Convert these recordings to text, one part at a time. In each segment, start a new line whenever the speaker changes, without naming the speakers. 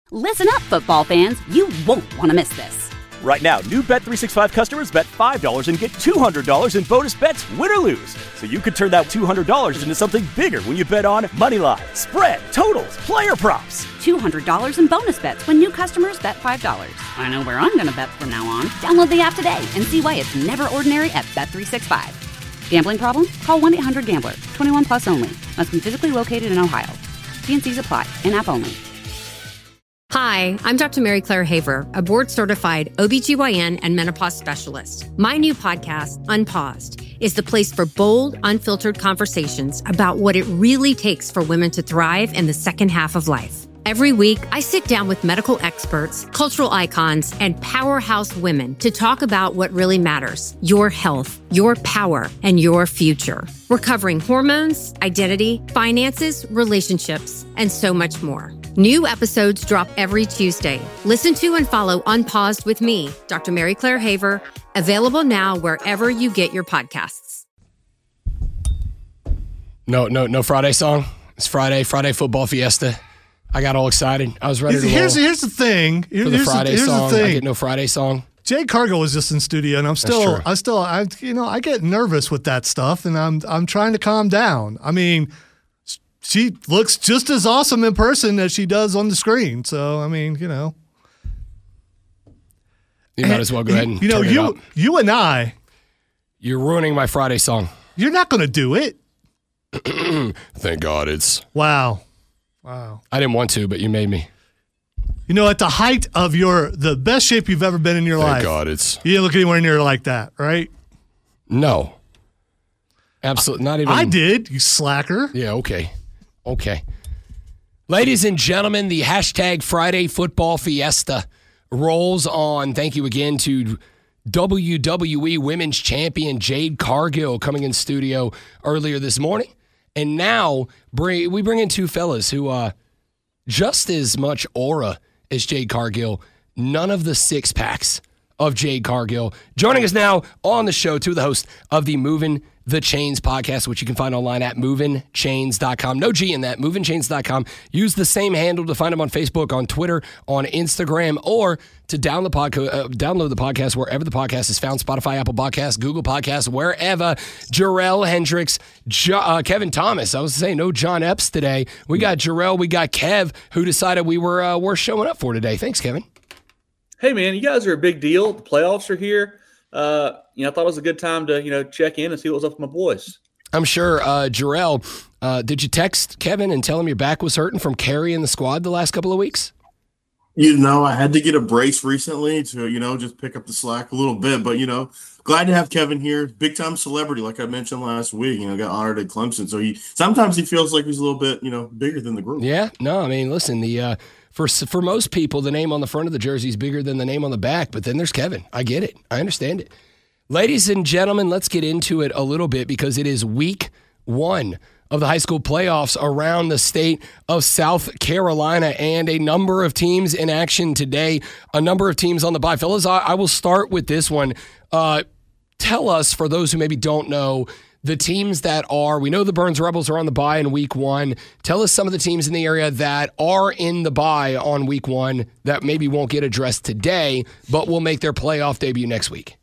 Listen up, football fans. You won't want to miss this.
Right now, new Bet365 customers bet $5 and get $200 in bonus bets, win or lose. So you could turn that $200 into something bigger when you bet on moneyline, spread, totals, player props.
$200 in bonus bets when new customers bet $5. I know where I'm going to bet from now on. Download the app today and see why it's never ordinary at Bet365. Gambling problem? Call 1-800-GAMBLER. 21 plus only. Must be physically located in Ohio. T&Cs apply. In-app only.
Hi, I'm Dr. Mary Claire Haver, a board-certified OBGYN and menopause specialist. My new podcast, Unpaused, is the place for bold, unfiltered conversations about what it really takes for women to thrive in the second half of life. Every week, I sit down with medical experts, cultural icons, and powerhouse women to talk about what really matters: your health, your power, and your future. We're covering hormones, identity, finances, relationships, and so much more. New episodes drop every Tuesday. Listen to and follow Unpaused with me, Dr. Mary Claire Haver, available now wherever you get your podcasts.
No Friday song. It's Friday football fiesta. I got all excited. I was ready to roll.
Here's the thing.
For the Friday song, I get no Friday song.
Jade Cargill was just in studio, and I get nervous with that stuff, and I'm trying to calm down. I mean, she looks just as awesome in person as she does on the screen. So, I mean,
You might as well go ahead and turn it up.
You and I.
You're ruining my Friday song.
You're not going to do it.
Thank God it's...
Wow.
I didn't want to, but you made me.
At the height of the best shape you've ever been in your life.
Thank God it's...
You didn't look anywhere near like that, right?
No. Absolutely. Not even...
I did, you slacker.
Yeah, okay. Ladies and gentlemen, the hashtag Friday Football Fiesta rolls on. Thank you again to WWE Women's Champion Jade Cargill coming in studio earlier this morning. And now we bring in two fellas who just as much aura as Jade Cargill, none of the six packs of Jade Cargill. Joining us now on the show, two of the hosts of the Movin' the Chains podcast, which you can find online at movinchains.com. No G in that, movinchains.com. Use the same handle to find them on Facebook, on Twitter, on Instagram, or to download the podcast wherever the podcast is found: Spotify, Apple Podcasts, Google Podcasts, wherever. Jarrell Hendricks, Kevin Thomas. I was saying no John Epps today. We got Jarrell, we got Kev, who decided we were worth showing up for today. Thanks, Kevin.
Hey, man, you guys are a big deal. The playoffs are here. I thought it was a good time to, check in and see what was up with my boys.
I'm sure. Jarrell, did you text Kevin and tell him your back was hurting from carrying the squad the last couple of weeks?
I had to get a brace recently to, just pick up the slack a little bit. But, glad to have Kevin here. Big-time celebrity, like I mentioned last week. Got honored at Clemson. So sometimes he feels like he's a little bit, bigger than the group.
Yeah. No, I mean, listen, for most people, the name on the front of the jersey is bigger than the name on the back. But then there's Kevin. I get it. I understand it. Ladies and gentlemen, let's get into it a little bit because it is week 1 of the high school playoffs around the state of South Carolina, and a number of teams in action today, a number of teams on the bye. Fellas, I will start with this one. Tell us, for those who maybe don't know, the teams that we know the Burns Rebels are on the bye in week 1. Tell us some of the teams in the area that are in the bye on week 1 that maybe won't get addressed today, but will make their playoff debut next week.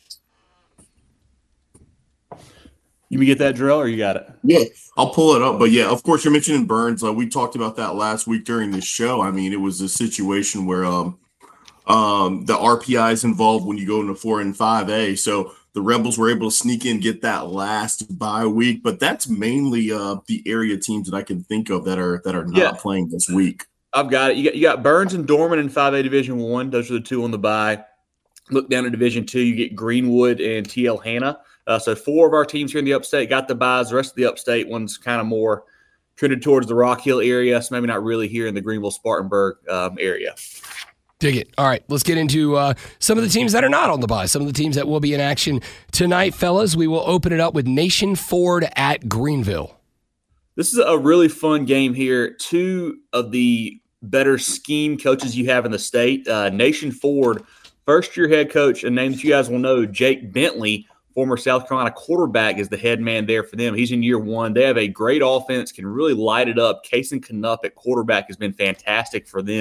You can get that, drill, or you got it?
Yeah, I'll pull it up. But yeah, of course, you're mentioning Burns. We talked about that last week during the show. I mean, it was a situation where the RPI is involved when you go into 4 and 5A. So the Rebels were able to sneak in, get that last bye week. But that's mainly the area teams that I can think of that are not playing this week.
I've got it. You got Burns and Dorman in 5A Division 1. Those are the two on the bye. Look down at Division 2. You get Greenwood and TL Hanna. So 4 of our teams here in the upstate got the buys. The rest of the upstate one's kind of more trended towards the Rock Hill area, so maybe not really here in the Greenville-Spartanburg area.
Dig it. All right, let's get into some of the teams that are not on the bye, some of the teams that will be in action tonight, fellas. We will open it up with Nation Ford at Greenville.
This is a really fun game here. 2 of the better scheme coaches you have in the state. Nation Ford, first-year head coach, a name that you guys will know, Jake Bentley, former South Carolina quarterback, is the head man there for them. He's in year 1. They have a great offense, can really light it up. Kason Knupp at quarterback has been fantastic for them.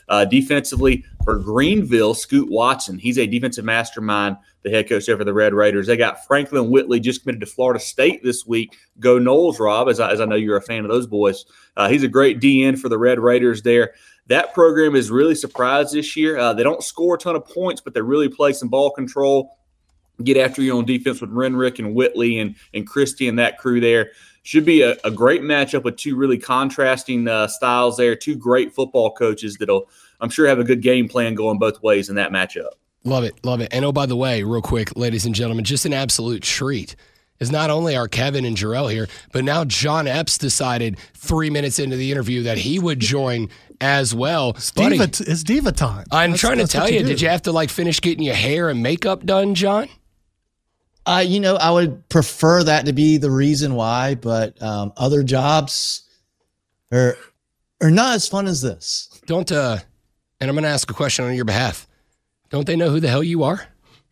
Defensively for Greenville, Scoot Watson. He's a defensive mastermind, the head coach there for the Red Raiders. They got Franklin Whitley just committed to Florida State this week. Go Noles, Rob, as I know you're a fan of those boys. He's a great DN for the Red Raiders there. That program is really surprised this year. They don't score a ton of points, but they really play some ball control, get after you on defense with Renrick and Whitley and Christie and that crew there. Should be a great matchup with two really contrasting styles there, two great football coaches that'll, I'm sure, have a good game plan going both ways in that matchup.
Love it, love it. And oh, by the way, real quick, ladies and gentlemen, just an absolute treat is not only are Kevin and Jarrell here, but now John Epps decided 3 minutes into the interview that he would join as well.
It's diva time.
I'm trying to tell you, did you have to finish getting your hair and makeup done, John?
I would prefer that to be the reason why, but other jobs are not as fun as this.
Don't, and I'm going to ask a question on your behalf. Don't they know who the hell you are?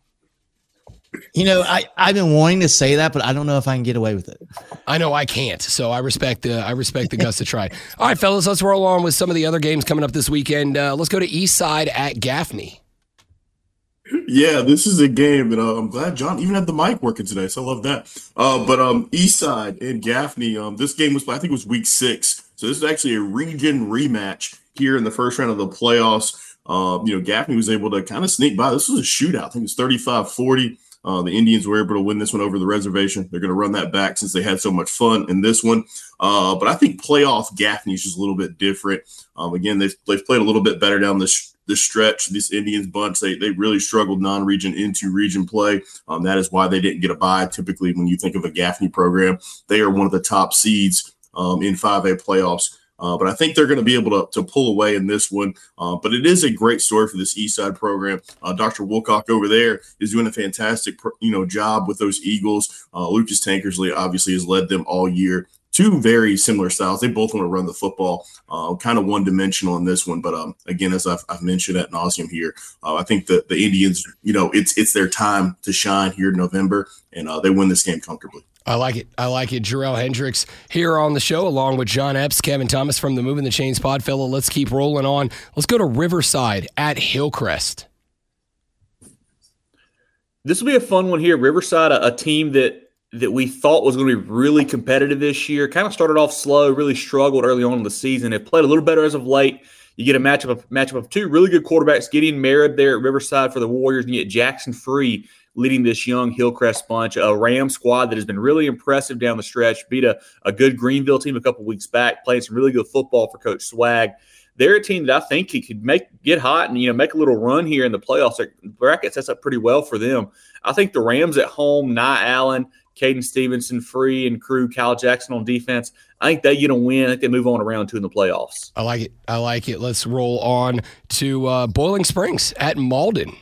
I've been wanting to say that, but I don't know if I can get away with it.
I know I can't, so I respect the guts to try. All right, fellas, let's roll on with some of the other games coming up this weekend. Let's go to Eastside at Gaffney.
Yeah, this is a game that I'm glad John even had the mic working today, so I love that. But Eastside and Gaffney, this game was, I think it was week 6. So this is actually a region rematch here in the first round of the playoffs. Gaffney was able to kind of sneak by. This was a shootout. I think it was 35-40. The Indians were able to win this one over the reservation. They're going to run that back since they had so much fun in this one. But I think playoff Gaffney is just a little bit different. Again, they've played a little bit better down the stretch. This Indians bunch, they really struggled non-region into region play. That is why they didn't get a bye. Typically, when you think of a Gaffney program, they are one of the top seeds in 5A playoffs. But I think they're going to be able to pull away in this one. But it is a great story for this Eastside program. Dr. Woolcock over there is doing a fantastic, job with those Eagles. Lucas Tankersley obviously has led them all year. Two very similar styles. They both want to run the football, kind of one-dimensional in this one. But again, as I've mentioned ad nauseum here, I think the Indians, it's their time to shine here in November, and they win this game comfortably.
I like it. Jarrell Hendricks here on the show, along with John Epps, Kevin Thomas from the Moving the Chains pod. Fella, let's keep rolling on. Let's go to Riverside at Hillcrest.
This will be a fun one here. Riverside, a team that we thought was going to be really competitive this year. Kind of started off slow, really struggled early on in the season. They've played a little better as of late. You get a matchup of two really good quarterbacks. Gideon Merritt there at Riverside for the Warriors, and you get Jackson Free leading this young Hillcrest bunch, a Ram squad that has been really impressive down the stretch, beat a good Greenville team a couple weeks back, playing some really good football for Coach Swag. They're a team that I think he could get hot and make a little run here in the playoffs. The bracket sets up pretty well for them. I think the Rams at home, Nye Allen, Caden Stevenson, Free, and crew, Kyle Jackson on defense, I think they get a win. I think they move on to round 2 in the playoffs.
I like it. Let's roll on to Boiling Springs at Malden.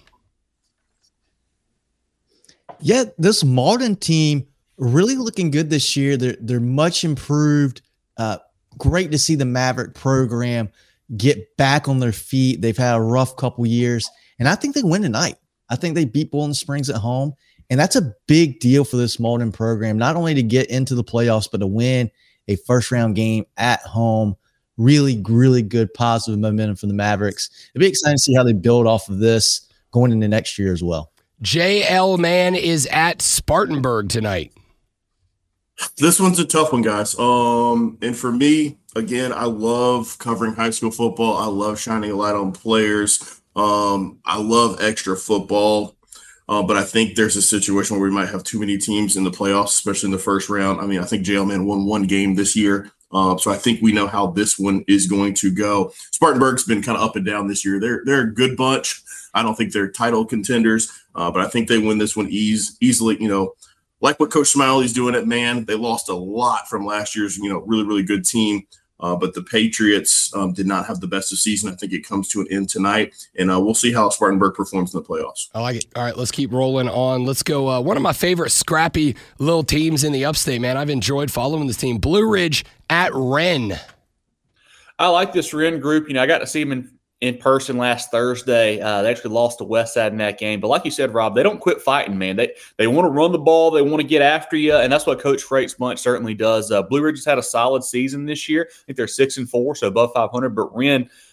Yeah, this Malden team really looking good this year. They're much improved. Great to see the Maverick program get back on their feet. They've had a rough couple years, and I think they win tonight. I think they beat Boiling Springs at home, and that's a big deal for this Malden program, not only to get into the playoffs, but to win a first-round game at home. Really, really good positive momentum for the Mavericks. It'll be exciting to see how they build off of this going into next year as well.
JL Mann is at Spartanburg tonight.
This one's a tough one, guys. And for me, again, I love covering high school football. I love shining a light on players. I love extra football. But I think there's a situation where we might have too many teams in the playoffs, especially in the first round. I mean, I think JL Mann won one game this year. So I think we know how this one is going to go. Spartanburg's been kind of up and down this year. They're a good bunch. I don't think they're title contenders, but I think they win this one easily. Like what Coach Smiley's doing at Man, they lost a lot from last year's, really, really good team. But the Patriots did not have the best of season. I think it comes to an end tonight, and we'll see how Spartanburg performs in the playoffs.
I like it. All right, let's keep rolling on. Let's go. One of my favorite scrappy little teams in the upstate, man. I've enjoyed following this team. Blue Ridge at Wren.
I like this Wren group. I got to see them in person last Thursday. They actually lost to Westside in that game. But like you said, Rob, they don't quit fighting, man. They want to run the ball. They want to get after you, and that's what Coach Freight's bunch certainly does. Blue Ridge has had a solid season this year. I think they're 6-4, so above 500. But Wren,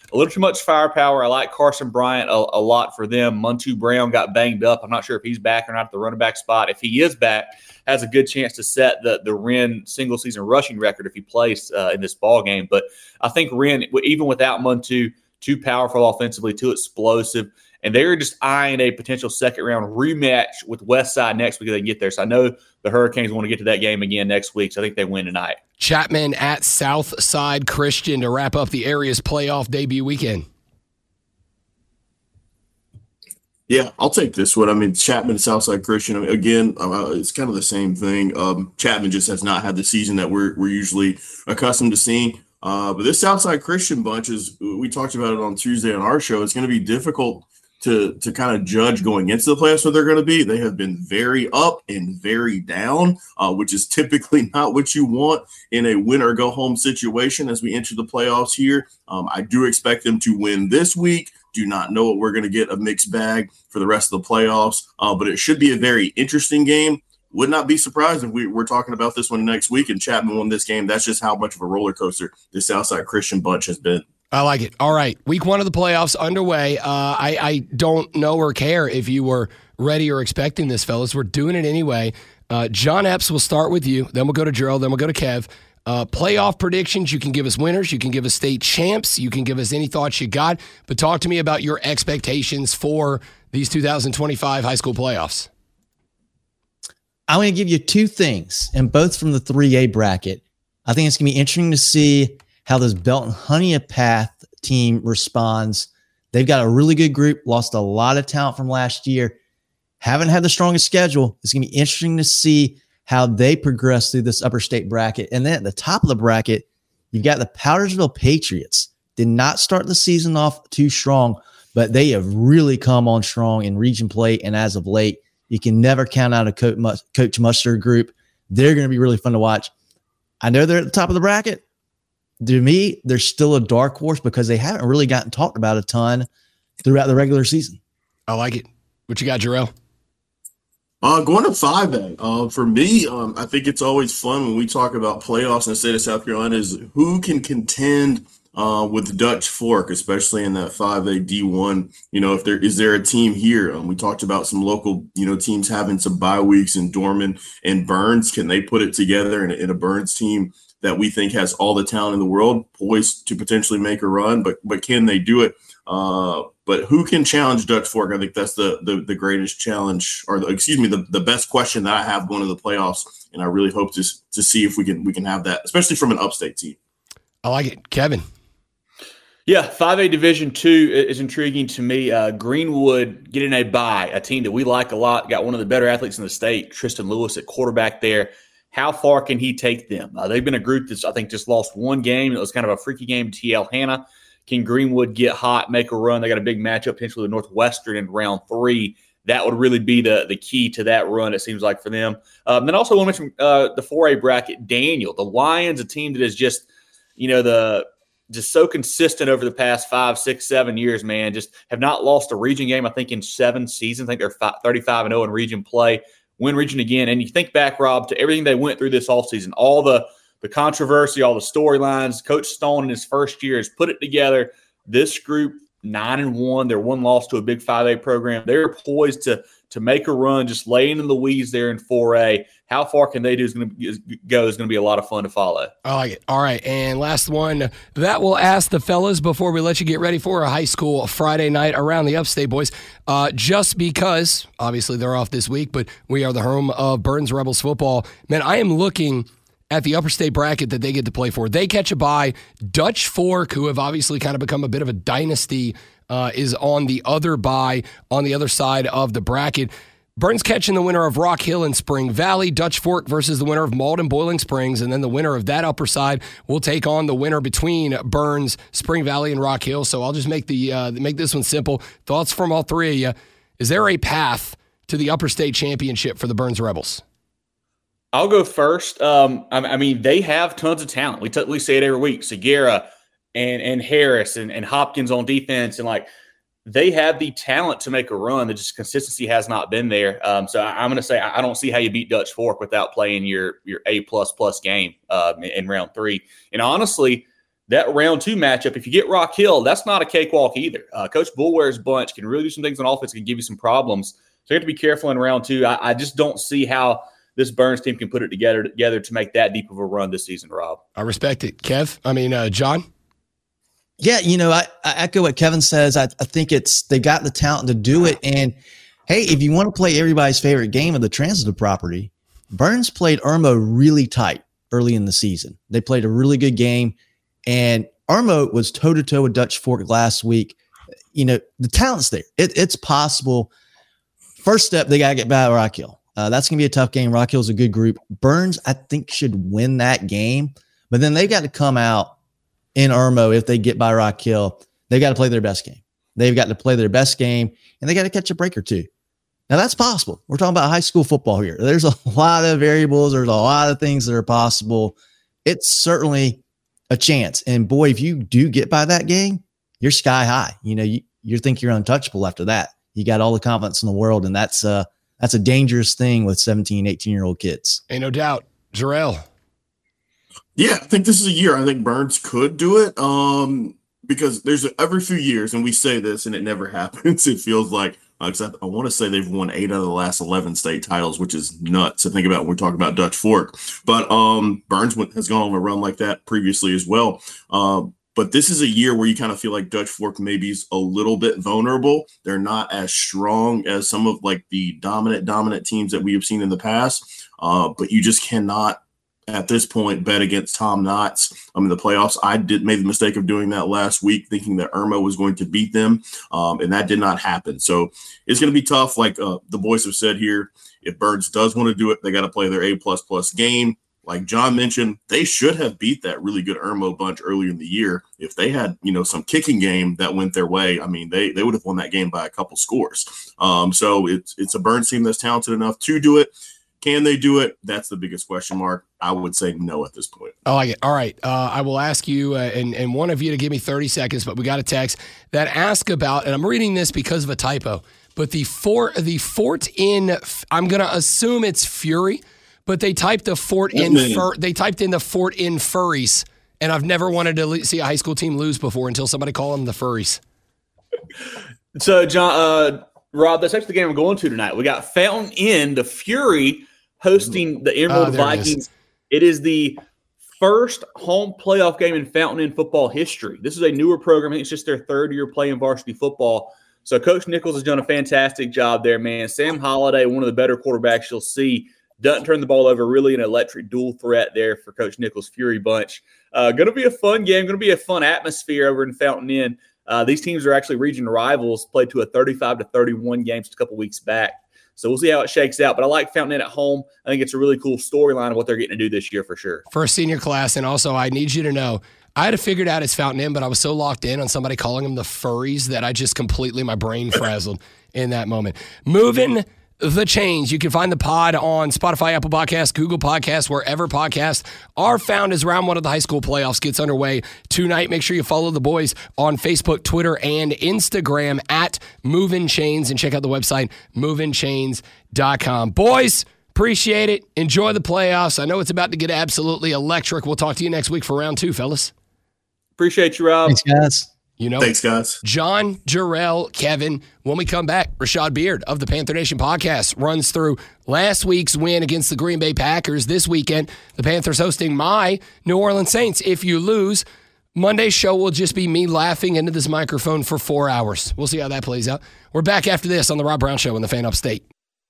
a little too much firepower. I like Carson Bryant a lot for them. Montu Brown got banged up. I'm not sure if he's back or not at the running back spot. If he is back, has a good chance to set the Wren single-season rushing record if he plays in this ball game. But I think Wren, even without Montu, too powerful offensively, too explosive, and they're just eyeing a potential second-round rematch with Westside next week if they can get there. So I know the Hurricanes want to get to that game again next week, so I think they win tonight.
Chapman at Southside Christian to wrap up the area's playoff debut weekend.
Yeah, I'll take this one. I mean, Chapman, Southside Christian, I mean, again, it's kind of the same thing. Chapman just has not had the season that we're usually accustomed to seeing. But this Southside Christian bunch, we talked about it on Tuesday on our show, it's going to be difficult to kind of judge going into the playoffs what they're going to be. They have been very up and very down, which is typically not what you want in a win or go home situation as we enter the playoffs here. I do expect them to win this week. Do not know what we're going to get a mixed bag for the rest of the playoffs, but it should be a very interesting game. Would not be surprised if we're talking about this one next week and Chapman won this game. That's just how much of a roller coaster this Southside Christian bunch has been.
I like it. All right. Week 1 of the playoffs underway. I don't know or care if you were ready or expecting this, fellas. We're doing it anyway. John Epps, will start with you. Then we'll go to Gerald. Then we'll go to Kev. Playoff predictions. You can give us winners. You can give us state champs. You can give us any thoughts you got. But talk to me about your expectations for these 2025 high school playoffs.
I'm going to give you 2 things, and both from the 3A bracket. I think it's going to be interesting to see how this Belton Honea-Path team responds. They've got a really good group, lost a lot of talent from last year, haven't had the strongest schedule. It's going to be interesting to see how they progress through this upper state bracket. And then at the top of the bracket, you've got the Powdersville Patriots. Did not start the season off too strong, but they have really come on strong in region play. And as of late, you can never count out a Coach Mustard group. They're going to be really fun to watch. I know they're at the top of the bracket. To me, they're still a dark horse because they haven't really gotten talked about a ton throughout the regular season.
I like it. What you got, Jarrell?
Going to 5A. For me, I think it's always fun when we talk about playoffs in the state of South Carolina is who can contend with Dutch Fork, especially in that 5A D1. You know, is there a team here? We talked about some local, teams having some bye weeks in Dorman and Burns. Can they put it together in a Burns team that we think has all the talent in the world, poised to potentially make a run? But can they do it? But who can challenge Dutch Fork? I think that's the greatest challenge, or the best question that I have going to the playoffs. And I really hope to see if we can have that, especially from an upstate team.
I like it. Kevin.
Yeah, 5A Division II is intriguing to me. Greenwood getting a bye, a team that we like a lot, got one of the better athletes in the state, Tristan Lewis at quarterback there. How far can he take them? They've been a group that's, I think, just lost one game. It was kind of a freaky game to TL Hanna. Can Greenwood get hot, make a run? They got a big matchup potentially with Northwestern in round 3. That would really be the key to that run, it seems like, for them. Then also want to mention the 4A bracket, Daniel. The Lions, a team that is just, just so consistent over the past 5, 6, 7 years, man. Just have not lost a region game, I think, in 7 seasons. I think they're 35-0 in region play. Win region again. And you think back, Rob, to everything they went through this offseason, all the controversy, all the storylines. Coach Stone in his first year has put it together. This group, 9-1. They're 1 loss to a big 5A program. They're poised to make a run, just laying in the weeds there in 4A. How far can they do is going to be a lot of fun to follow.
I like it. All right, and last one that we'll ask the fellas before we let you get ready for a high school Friday night around the Upstate Boys. Just because, obviously, they're off this week, but we are the home of Burns Rebels football. Man, I am looking at the upper state bracket that they get to play for. They catch a bye. Dutch Fork, who have obviously kind of become a bit of a dynasty, is on the other bye on the other side of the bracket. Burns catching the winner of Rock Hill and Spring Valley. Dutch Fork versus the winner of Malden Boiling Springs. And then the winner of that upper side will take on the winner between Burns, Spring Valley, and Rock Hill. So I'll just make this one simple. Thoughts from all three of you. Is there a path to the upper state championship for the Burns Rebels?
I'll go first. I mean, they have tons of talent. We say it every week. Segura and Harris and Hopkins on defense, and they have the talent to make a run. The just consistency has not been there. So I'm going to say I don't see how you beat Dutch Fork without playing your A++ game in round 3. And honestly, that round 2 matchup, if you get Rock Hill, that's not a cakewalk either. Coach Boulware's bunch can really do some things on offense, can give you some problems. So you have to be careful in round 2. I just don't see how this Burns team can put it together to make that deep of a run this season, Rob.
I respect it. John?
Yeah, I echo what Kevin says. I think they got the talent to do it. And, hey, if you want to play everybody's favorite game of the transitive property, Burns played Irmo really tight early in the season. They played a really good game, and Irmo was toe-to-toe with Dutch Fork last week. The talent's there. It's possible. First step, they got to get by Rock Hill. That's going to be a tough game. Rock Hill's a good group. Burns, I think, should win that game, but then they've got to come out in Irmo. If they get by Rock Hill, they've got to play their best game. They've got to play their best game, and they got to catch a break or two. Now, that's possible. We're talking about high school football here. There's a lot of variables. There's a lot of things that are possible. It's certainly a chance. And, boy, if you do get by that game, you're sky high. You think you're untouchable after that. You got all the confidence in the world, and that's a dangerous thing with 17, 18-year-old kids.
Ain't no doubt. Jarrell.
Yeah, I think this is a year I think Burns could do it because there's every few years, and we say this, and it never happens. It feels like I want to say they've won 8 out of the last 11 state titles, which is nuts to think about when we're talking about Dutch Fork. But Burns has gone on a run like that previously as well. But this is a year where you kind of feel like Dutch Fork maybe is a little bit vulnerable. They're not as strong as some of like the dominant teams that we have seen in the past. But you just cannot, at this point, bet against Tom Knotts. The playoffs, I made the mistake of doing that last week, thinking that Irmo was going to beat them, and that did not happen. So it's going to be tough. Like the boys have said here, if Burns does want to do it, they got to play their A++ game. Like John mentioned, they should have beat that really good Irmo bunch earlier in the year. If they had, some kicking game that went their way, they would have won that game by a couple scores. So it's a Burns team that's talented enough to do it. Can they do it? That's the biggest question mark. I would say no at this point.
I like it. All right. I will ask you and one of you to give me 30 seconds, but we got a text that asks about, and I'm reading this because of a typo, but the fort in, I'm going to assume it's Fury, but they typed the fort in, they typed in the fort in Furries, and I've never wanted to see a high school team lose before until somebody called them the Furries.
So, John, Rob, that's actually the game we're going to tonight. We got Fountain Inn, the Fury, hosting the Emerald Vikings. It is the first home playoff game in Fountain Inn football history. This is a newer program. I think it's just their 3rd year playing varsity football. So Coach Nichols has done a fantastic job there, man. Sam Holliday, one of the better quarterbacks you'll see, doesn't turn the ball over, really an electric dual threat there for Coach Nichols' Fury bunch. Going to be a fun game, going to be a fun atmosphere over in Fountain Inn. These teams are actually region rivals, played to a 35-31 game just a couple weeks back. So we'll see how it shakes out. But I like Fountain Inn at home. I think it's a really cool storyline of what they're getting to do this year for sure.
For a senior class, and also I need you to know, I had to figure it out as Fountain Inn, but I was so locked in on somebody calling them the Furries that I just completely, my brain frazzled in that moment. Moving the chains. You can find the pod on Spotify, Apple Podcasts, Google Podcasts, wherever podcasts are found as round 1 of the high school playoffs gets underway tonight. Make sure you follow the boys on Facebook, Twitter, and Instagram at Movin' Chains, and check out the website, movinchains.com. Boys, appreciate it. Enjoy the playoffs. I know it's about to get absolutely electric. We'll talk to you next week for round 2, fellas.
Appreciate you, Rob.
Thanks, guys.
Thanks, guys.
John, Jarrell, Kevin. When we come back, Rashad Beard of the Panther Nation podcast runs through last week's win against the Green Bay Packers. This weekend, the Panthers hosting my New Orleans Saints. If you lose, Monday's show will just be me laughing into this microphone for 4 hours. We'll see how that plays out. We're back after this on the Rob Brown Show in the Fan Upstate.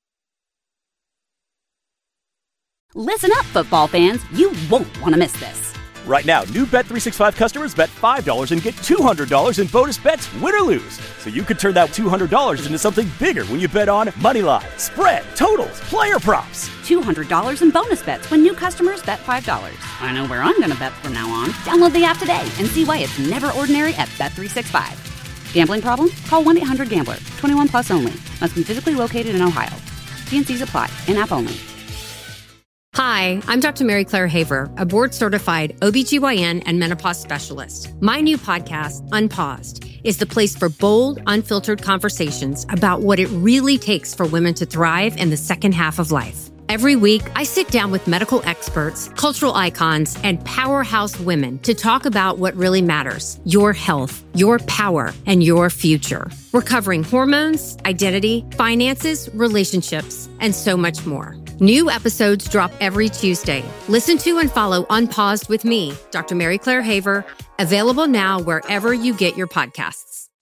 Listen up, football fans. You won't want to miss this.
Right now, new Bet365 customers bet $5 and get $200 in bonus bets, win or lose. So you could turn that $200 into something bigger when you bet on money line, spread, totals, player props.
$200 in bonus bets when new customers bet $5. I know where I'm going to bet from now on. Download the app today and see why it's never ordinary at Bet365. Gambling problem? Call 1-800-GAMBLER. 21 plus only. Must be physically located in Ohio. T&Cs apply. In-app only.
Hi, I'm Dr. Mary Claire Haver, a board-certified OBGYN and menopause specialist. My new podcast, Unpaused, is the place for bold, unfiltered conversations about what it really takes for women to thrive in the second half of life. Every week, I sit down with medical experts, cultural icons, and powerhouse women to talk about what really matters: your health, your power, and your future. We're covering hormones, identity, finances, relationships, and so much more. New episodes drop every Tuesday. Listen to and follow Unpaused with me, Dr. Mary Claire Haver, available now wherever you get your podcasts.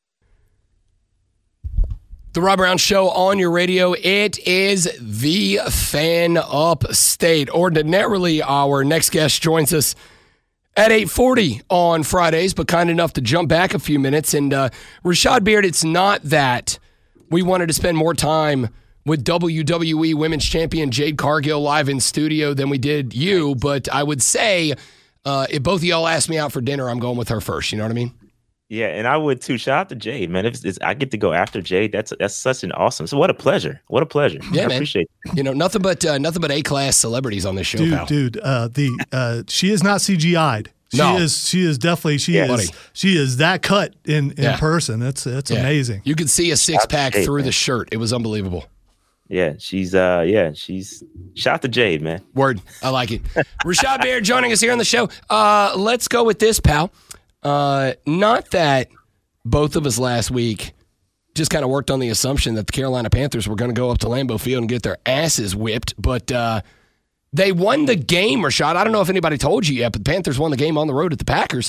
The Rob Brown Show on your radio. It is the Fan Upstate. Ordinarily, our next guest joins us at 8:40 on Fridays, but kind enough to jump back a few minutes. And Rashad Beard, it's not that we wanted to spend more time with WWE Women's Champion Jade Cargill live in studio than we did you, but I would say if both of y'all ask me out for dinner, I'm going with her first. You know what I mean?
Yeah, and I would too. Shout out to Jade, man. If I get to go after Jade, that's such an awesome. So what a pleasure! What a pleasure!
Yeah,
I
man.
appreciate it.
You know, nothing but A-class celebrities on this show, pal.
Dude, she is not CGI'd. She is definitely she is that cut in person. It's amazing.
You could see a six-pack through the shirt. It was unbelievable.
Yeah, she's shout out to Jade, man.
Word, I like it. Rashad Beard joining us here on the show. Let's go with this, pal. Not that both of us last week just kind of worked on the assumption that the Carolina Panthers were going to go up to Lambeau Field and get their asses whipped, but they won the game, Rashad. I don't know if anybody told you yet, but the Panthers won the game on the road at the Packers.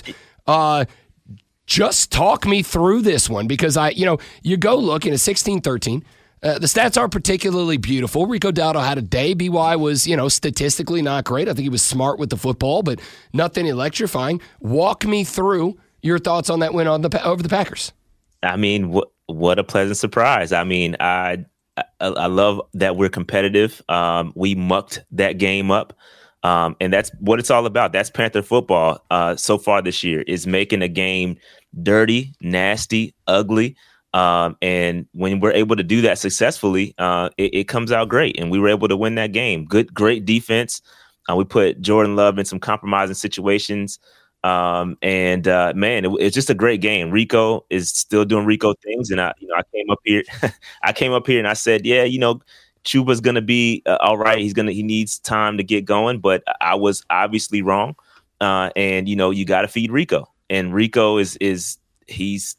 Just talk me through this one, because you go look and it's 16-13. The stats aren't particularly beautiful. Rico Dowdle had a day. BY was, statistically not great. I think he was smart with the football, but nothing electrifying. Walk me through your thoughts on that win over the Packers.
I mean, what a pleasant surprise. I mean, I love that we're competitive. We mucked that game up, and that's what it's all about. That's Panther football so far this year, is making a game dirty, nasty, ugly. And when we're able to do that successfully, it comes out great. And we were able to win that game. Great defense. We put Jordan Love in some compromising situations. Man, it's just a great game. Rico is still doing Rico things. And I came up here, and I said, Chuba's going to be all right. He needs time to get going, but I was obviously wrong. And you got to feed Rico, and Rico he's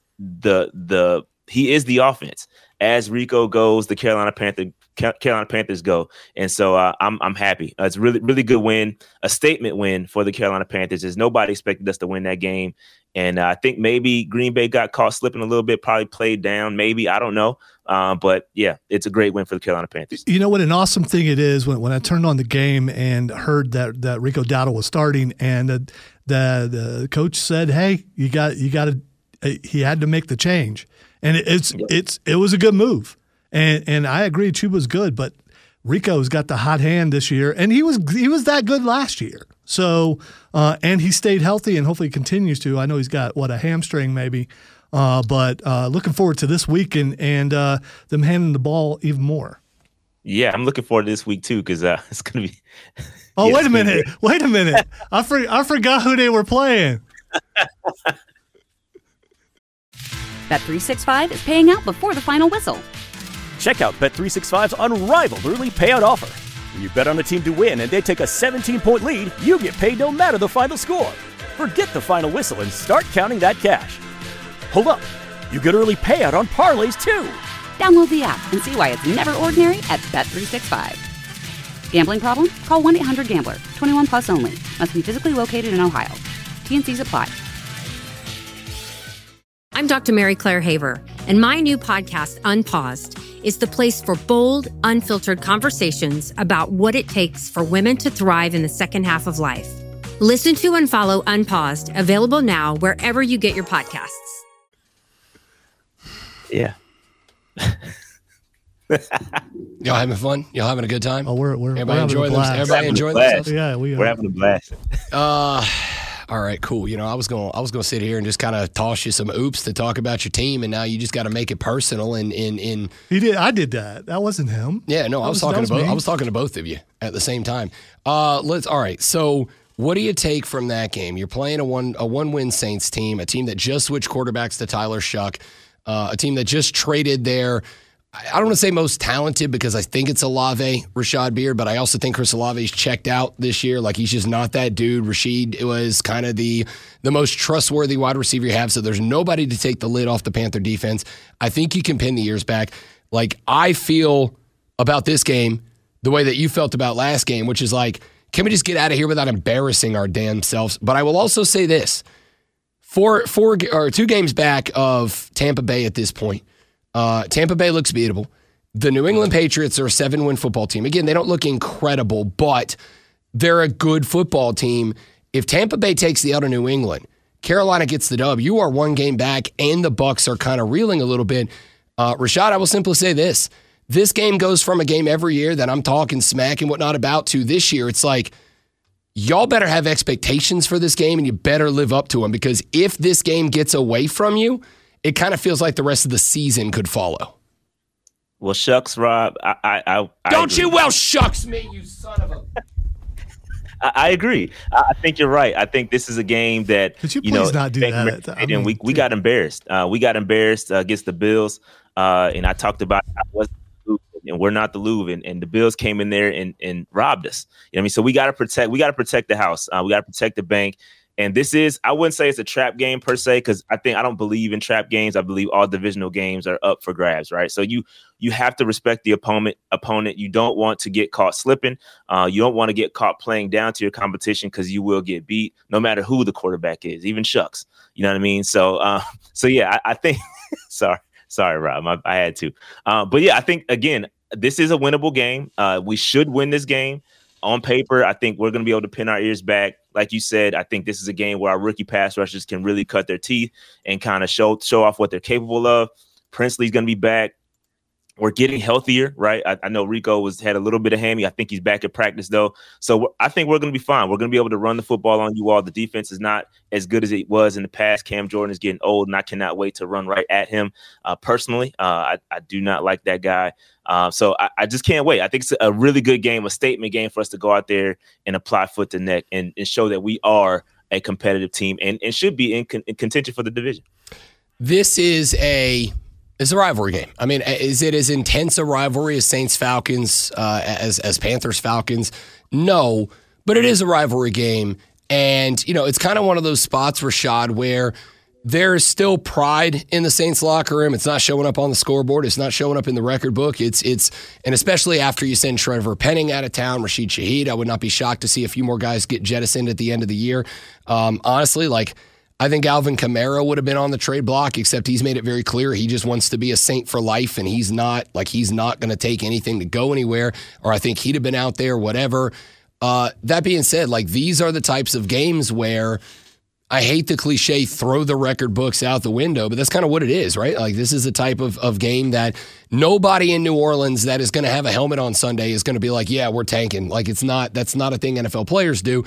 the offense. As Rico goes, the Carolina Panthers go. And so I'm happy. It's a really, really good win, a statement win for the Carolina Panthers, as nobody expected us to win that game. And I think maybe Green Bay got caught slipping a little bit, probably played down, maybe, I don't know. But yeah, it's a great win for the Carolina Panthers. You
know what an awesome thing it is when I turned on the game and heard that Rico Dowdle was starting, and the coach said, "Hey, you got to." He had to make the change, and it was a good move. And I agree, Chuba's good, but Rico's got the hot hand this year, and he was that good last year. So and he stayed healthy, and hopefully continues to. I know he's got a hamstring maybe, but looking forward to this week and them handing the ball even more.
Yeah, I'm looking forward to this week too, because it's going to be.
Oh, wait a minute! I forgot who they were playing.
Bet365 is paying out before the final whistle.
Check out Bet365's unrivaled early payout offer. When you bet on a team to win and they take a 17-point lead, you get paid no matter the final score. Forget the final whistle and start counting that cash. Hold up. You get early payout on parlays, too.
Download the app and see why it's never ordinary at Bet365. Gambling problem? Call 1-800-GAMBLER. 21 plus only. Must be physically located in Ohio. T&Cs apply.
I'm Dr. Mary Claire Haver, and my new podcast, Unpaused, is the place for bold, unfiltered conversations about what it takes for women to thrive in the second half of life. Listen to and follow Unpaused, available now wherever you get your podcasts.
Yeah.
Y'all having fun? Y'all having a good time?
Oh, we're
everybody enjoying themselves. Everybody enjoying themselves.
Yeah, we are.
We're having a blast.
All right, cool. I was gonna sit here and just kind of toss you some oops to talk about your team, and now you just got to make it personal. And
he did. I did that. That wasn't him.
Yeah, no, I was talking to both of you at the same time. All right. So, what do you take from that game? You're playing a one-win Saints team, a team that just switched quarterbacks to Tyler Shuck, a team that just traded their I don't want to say most talented because I think it's Olave, Rashad Beard, but I also think Chris Olave's checked out this year. Like, he's just not that dude. Rashid was kind of the most trustworthy wide receiver you have, so there's nobody to take the lid off the Panther defense. I think you can pin the ears back. Like, I feel about this game the way that you felt about last game, which is like, can we just get out of here without embarrassing our damn selves? But I will also say this. 2 games back of Tampa Bay at this point, Tampa Bay looks beatable. The New England Patriots are a 7-win football team. Again, they don't look incredible, but they're a good football team. If Tampa Bay takes the L to New England, Carolina gets the dub, you are 1 game back, and the Bucs are kind of reeling a little bit. Rashad, I will simply say this. This game goes from a game every year that I'm talking smack and whatnot about to this year. It's like, y'all better have expectations for this game, and you better live up to them, because if this game gets away from you, it kind of feels like the rest of the season could follow.
Well, shucks, Rob. I
don't
agree.
You well shucks me, you son of a...
I agree. I think you're right. I think this is a game that
could you please not do that?
I mean, we got embarrassed. We got embarrassed against the Bills, and I talked about I wasn't the Louvre, and we're not the Louvre, and the Bills came in there and robbed us. You know what I mean? So we got to protect the house. We got to protect the bank. And this is, I wouldn't say it's a trap game per se, because I don't believe in trap games. I believe all divisional games are up for grabs, right? So you have to respect the opponent. You don't want to get caught slipping. You don't want to get caught playing down to your competition, because you will get beat no matter who the quarterback is, even shucks. You know what I mean? So yeah, I think, sorry, Rob, I had to. But yeah, I think, again, this is a winnable game. We should win this game. On paper, I think we're going to be able to pin our ears back. Like you said, I think this is a game where our rookie pass rushers can really cut their teeth and kind of show off what they're capable of. Princely's going to be back. We're getting healthier, right? I know Rico had a little bit of hammy. I think he's back at practice, though. So I think we're going to be fine. We're going to be able to run the football on you all. The defense is not as good as it was in the past. Cam Jordan is getting old, and I cannot wait to run right at him. Personally, I do not like that guy. So I just can't wait. I think it's a really good game, a statement game for us to go out there and apply foot to neck and show that we are a competitive team and should be in contention for the division.
This is a rivalry game. I mean, is it as intense a rivalry as Saints-Falcons, as Panthers-Falcons? No, but it is a rivalry game. And, it's kind of one of those spots, Rashad, where there's still pride in the Saints locker room. It's not showing up on the scoreboard. It's not showing up in the record book. And especially after you send Trevor Penning out of town, Rashid Shaheed, I would not be shocked to see a few more guys get jettisoned at the end of the year. Honestly, I think Alvin Kamara would have been on the trade block, except he's made it very clear he just wants to be a Saint for life, and he's not going to take anything to go anywhere, or I think he'd have been out there, whatever. That being said, these are the types of games where I hate the cliche, throw the record books out the window, but that's kind of what it is, right? This is the type of game that nobody in New Orleans that is going to have a helmet on Sunday is going to be like, yeah, we're tanking. That's not a thing NFL players do.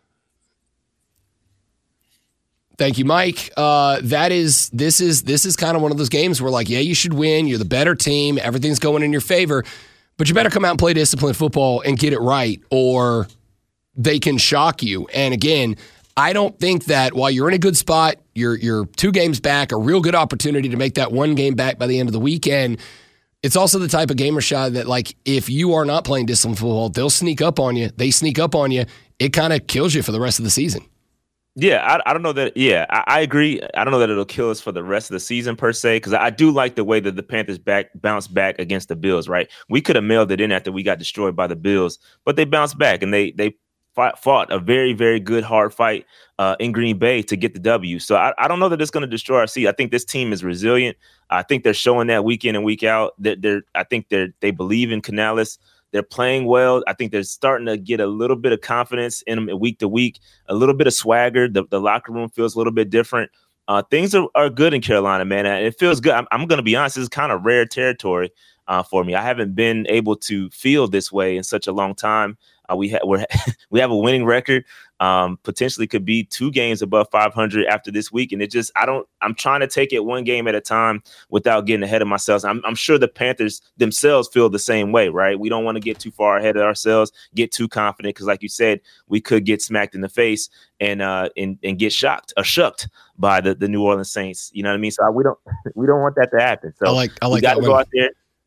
Thank you, Mike. This is kind of one of those games where yeah, you should win. You're the better team. Everything's going in your favor, but you better come out and play disciplined football and get it right, or they can shock you. And again, I don't think that while you're in a good spot, you're 2 games back, a real good opportunity to make that 1 game back by the end of the weekend. It's also the type of game, Rashad, that if you are not playing disciplined football, they'll sneak up on you. They sneak up on you. It kind of kills you for the rest of the season.
Yeah, I don't know that. Yeah, I agree. I don't know that it'll kill us for the rest of the season per se, because I do like the way that the Panthers bounced back against the Bills, right? We could have mailed it in after we got destroyed by the Bills, but they bounced back and they fought a very, very good, hard fight in Green Bay to get the W. So I don't know that it's going to destroy our season. I think this team is resilient. I think they're showing that week in and week out. I think they believe in Canales. They're playing well. I think they're starting to get a little bit of confidence in them week to week, a little bit of swagger. The locker room feels a little bit different. Things are good in Carolina, man. And it feels good. I'm going to be honest. This is kind of rare territory for me. I haven't been able to feel this way in such a long time. We have a winning record. Potentially could be 2 games above 500 after this week, and I'm trying to take it 1 game at a time without getting ahead of myself. I'm sure the Panthers themselves feel the same way, right? We don't want to get too far ahead of ourselves, get too confident, because like you said, we could get smacked in the face and get shocked or shucked by the New Orleans Saints. You know what I mean? So we don't want that to happen. So
I like
we got to go out there.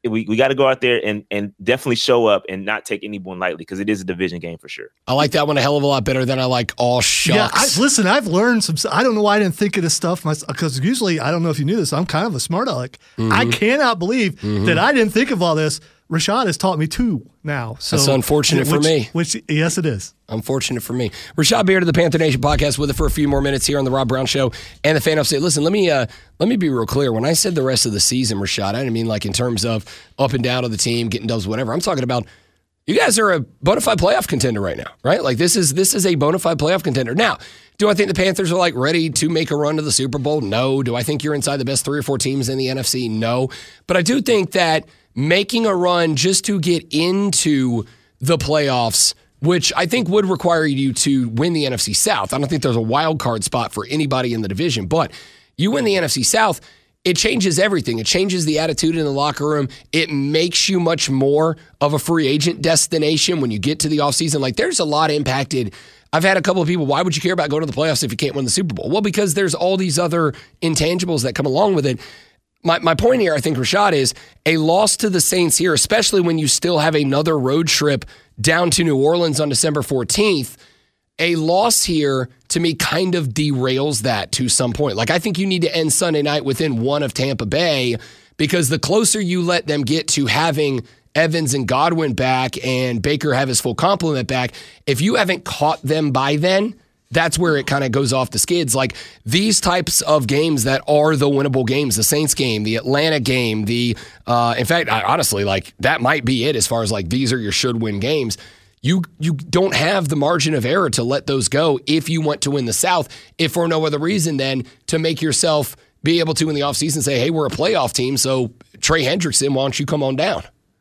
we got to go out there and definitely show up and not take anyone lightly, because it is a division game for sure.
I like that one a hell of a lot better than I like all shucks.
Yeah, I've learned some. I don't know why I didn't think of this stuff because usually, I don't know if you knew this, I'm kind of a smart aleck. I cannot believe that I didn't think of all this. Rashad has taught me two now. So
that's unfortunate for me.
Which, yes, it is.
Unfortunate for me. Rashad Beard of the Panther Nation podcast with us for a few more minutes here on the Rob Brown Show and the Fan Upstate. Listen, let me be real clear. When I said the rest of the season, Rashad, I didn't mean like in terms of up and down of the team, getting dubs, whatever. I'm talking about you guys are a bona fide playoff contender right now, right? Like this is a bona fide playoff contender. Now, do I think the Panthers are like ready to make a run to the Super Bowl? No. Do I think you're inside the best 3 or 4 teams in the NFC? No. But I do think that making a run just to get into the playoffs, which I think would require you to win the NFC South. I don't think there's a wild card spot for anybody in the division, but you win the NFC South, it changes everything. It changes the attitude in the locker room. It makes you much more of a free agent destination when you get to the offseason. Like, there's a lot impacted. I've had a couple of people, why would you care about going to the playoffs if you can't win the Super Bowl? Well, because there's all these other intangibles that come along with it. My point here, I think, Rashad, is a loss to the Saints here, especially when you still have another road trip down to New Orleans on December 14th. A loss here, to me, kind of derails that to some point. Like, I think you need to end Sunday night within 1 of Tampa Bay, because the closer you let them get to having Evans and Godwin back and Baker have his full complement back, if you haven't caught them by then, that's where it kind of goes off the skids. Like, these types of games that are the winnable games, the Saints game, the Atlanta game, in fact, honestly, like, that might be it as far as like these are your should-win games. You don't have the margin of error to let those go if you want to win the South, if for no other reason than to make yourself be able to in the offseason say, hey, we're a playoff team, so Trey Hendrickson, why don't you come on down?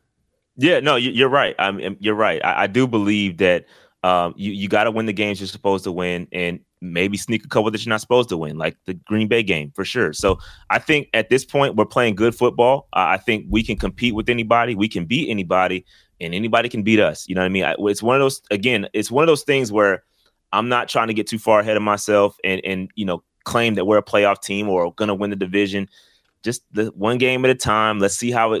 Yeah, no, you're right. You're right. I do believe that you got to win the games you're supposed to win, and maybe sneak a couple that you're not supposed to win, like the Green Bay game for sure. So I think at this point we're playing good football. I think we can compete with anybody. We can beat anybody, and anybody can beat us. You know what I mean? It's one of those, again, it's one of those things where I'm not trying to get too far ahead of myself and claim that we're a playoff team or going to win the division. Just the one game at a time. Let's see how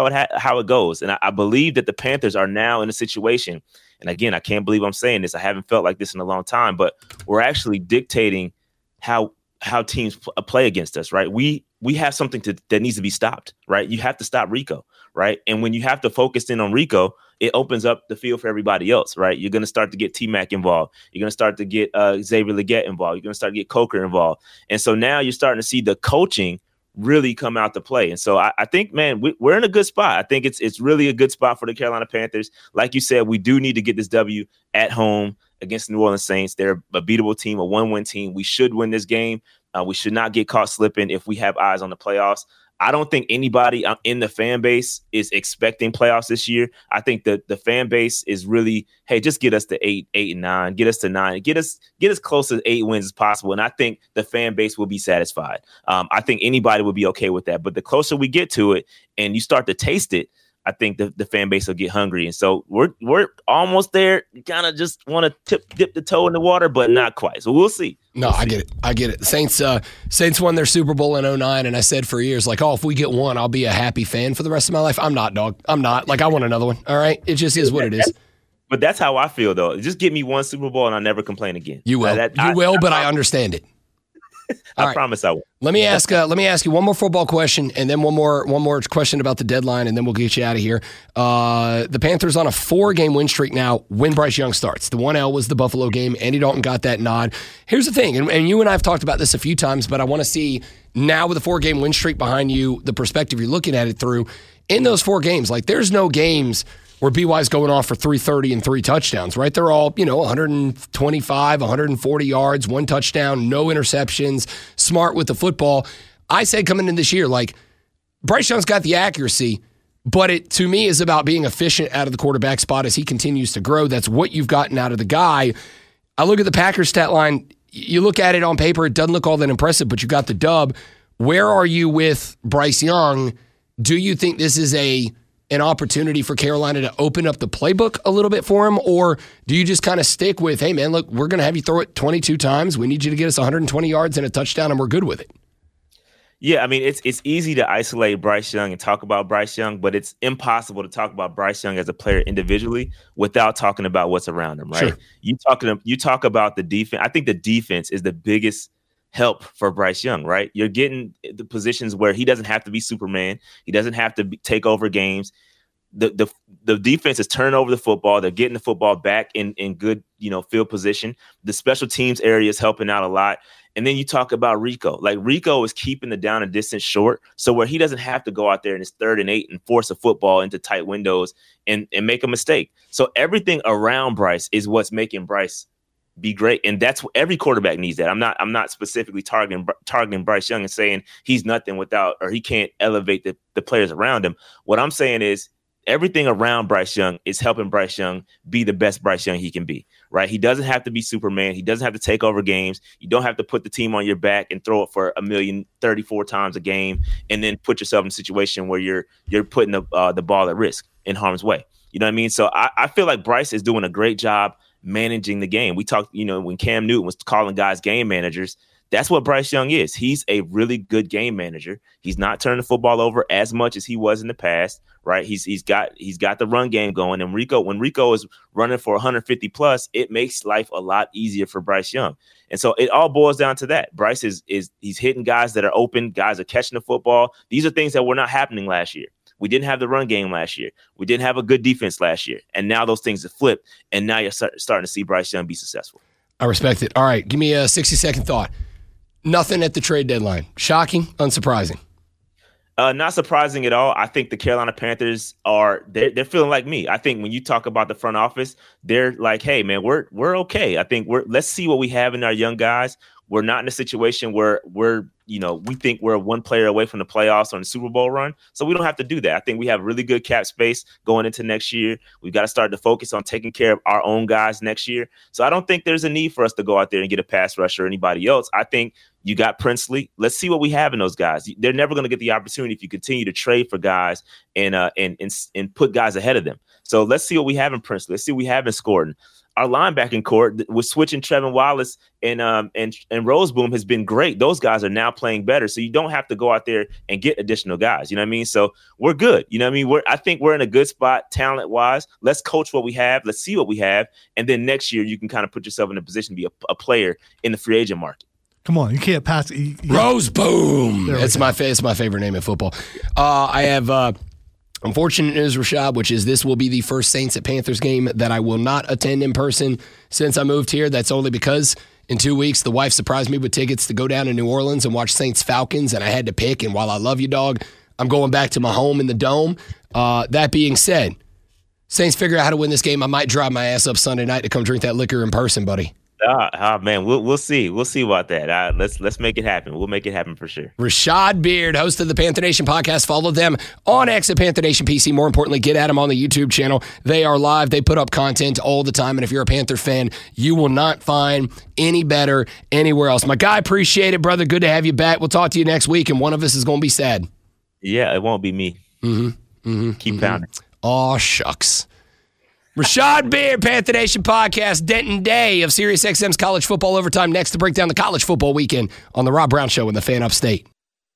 it goes. And I believe that the Panthers are now in a situation. And again, I can't believe I'm saying this. I haven't felt like this in a long time, but we're actually dictating how teams play against us, right? We have something that needs to be stopped, right? You have to stop Rico, right? And when you have to focus in on Rico, it opens up the field for everybody else, right? You're going to start to get T-Mac involved. You're going to start to get Xavier Legette involved. You're going to start to get Coker involved. And so now you're starting to see the coaching really come out to play. And so I think, man, we're in a good spot. I think it's really a good spot for the Carolina Panthers. Like you said, we do need to get this W at home against the New Orleans Saints. They're a beatable team, a 1-win team. We should win this game. We should not get caught slipping if we have eyes on the playoffs. I don't think anybody in the fan base is expecting playoffs this year. I think that the fan base is really, hey, just get us to 8 and 9, get us to 9, get us close to 8 wins as possible. And I think the fan base will be satisfied. I think anybody would be okay with that. But the closer we get to it and you start to taste it, I think the fan base will get hungry. And so we're almost there. You kind of just want to dip the toe in the water, but not quite. So we'll see.
No, I get it. The Saints won their Super Bowl in 2009, and I said for years, like, oh, if we get one, I'll be a happy fan for the rest of my life. I'm not, dog. I'm not. Like, I want another one. All right? It just is what it is.
But that's how I feel, though. Just give me one Super Bowl, and I'll never complain again.
You will. But I understand it.
I promise I will.
Let me ask you one more football question, and then one more question about the deadline, and then we'll get you out of here. The Panthers on a 4-game win streak now when Bryce Young starts. The 1L was the Buffalo game. Andy Dalton got that nod. Here's the thing, and you and I have talked about this a few times, but I want to see now with a 4-game win streak behind you, the perspective you're looking at it through. In those 4 games, like, there's no games where BY's going off for 330 and 3 touchdowns, right? They're all, 125, 140 yards, 1 touchdown, no interceptions, smart with the football. I said coming in this year, like, Bryce Young's got the accuracy, but it, to me, is about being efficient out of the quarterback spot as he continues to grow. That's what you've gotten out of the guy. I look at the Packers stat line. You look at it on paper, it doesn't look all that impressive, but you got the dub. Where are you with Bryce Young? Do you think this is an opportunity for Carolina to open up the playbook a little bit for him? Or do you just kind of stick with, hey, man, look, we're going to have you throw it 22 times. We need you to get us 120 yards and a touchdown, and we're good with it?
Yeah, I mean, it's easy to isolate Bryce Young and talk about Bryce Young, but it's impossible to talk about Bryce Young as a player individually without talking about what's around him, right? Sure. You talk about the defense. I think the defense is the biggest help for Bryce Young, right? You're getting the positions where he doesn't have to be Superman. He doesn't have to take over games. The defense is turning over the football. They're getting the football back in good, field position. The special teams area is helping out a lot. And then you talk about Rico. Like, Rico is keeping the down and distance short, so where he doesn't have to go out there in his 3rd and 8 and force a football into tight windows and make a mistake. So everything around Bryce is what's making Bryce be great. And that's what every quarterback needs. That I'm not specifically targeting Bryce Young and saying he's nothing without, or he can't elevate the players around him. What I'm saying is, everything around Bryce Young is helping Bryce Young be the best Bryce Young he can be, right? He doesn't have to be Superman. He doesn't have to take over games. You don't have to put the team on your back and throw it for 34 times a game and then put yourself in a situation where you're putting the ball at risk, in harm's way. You know what I mean? So I feel like Bryce is doing a great job managing the game. We talked, when Cam Newton was calling guys game managers, that's what Bryce Young is. He's a really good game manager. He's not turning the football over as much as he was in the past, right? He's got the run game going. And when Rico is running for 150 plus, it makes life a lot easier for Bryce Young. And so it all boils down to that. Bryce he's hitting guys that are open. Guys are catching the football. These are things that were not happening last year. We didn't have the run game last year. We didn't have a good defense last year. And now those things have flipped. And now you're starting to see Bryce Young be successful.
I respect it. All right, give me a 60-second thought. Nothing at the trade deadline. Shocking, unsurprising.
Not surprising at all. I think the Carolina Panthers they're feeling like me. I think when you talk about the front office, they're like, hey man, we're okay. I think let's see what we have in our young guys. We're not in a situation where we think we're one player away from the playoffs or the Super Bowl run. So we don't have to do that. I think we have really good cap space going into next year. We've got to start to focus on taking care of our own guys next year. So I don't think there's a need for us to go out there and get a pass rusher or anybody else. I think you got Princely. Let's see what we have in those guys. They're never going to get the opportunity if you continue to trade for guys and put guys ahead of them. So let's see what we have in Princely. Let's see what we have in Scorden. Our linebacking core with switching Trevin Wallace and Roseboom has been great. Those guys are now playing better, so you don't have to go out there and get additional guys. You know what I mean? So we're good. You know what I mean? I think we're in a good spot talent-wise. Let's coach what we have. Let's see what we have, and then next year you can kind of put yourself in a position to be a player in the free agent market.
Come on, you can't pass.
Roseboom. It's my favorite name in football. I have. Unfortunate news, Rashad, which is this will be the first Saints at Panthers game that I will not attend in person since I moved here. That's only because in 2 weeks, the wife surprised me with tickets to go down to New Orleans and watch Saints Falcons, and I had to pick. And while I love you, dog, I'm going back to my home in the Dome. That being said, Saints figure out how to win this game. I might drive my ass up Sunday night to come drink that liquor in person, buddy.
Man, we'll see. We'll see about that. Let's make it happen. We'll make it happen for sure.
Rashad Beard, host of the Panther Nation podcast. Follow them on X at Panther Nation PC. More importantly, get at them on the YouTube channel. They are live. They put up content all the time. And if you're a Panther fan, you will not find any better anywhere else. My guy, appreciate it, brother. Good to have you back. We'll talk to you next week, and one of us is going to be sad.
Yeah, it won't be me. Keep pounding.
Aw, shucks. Rashad Beard, Panther Nation podcast, Denton Day of SiriusXM's College Football Overtime next to break down the college football weekend on the Rob Brown Show in the Fan Upstate.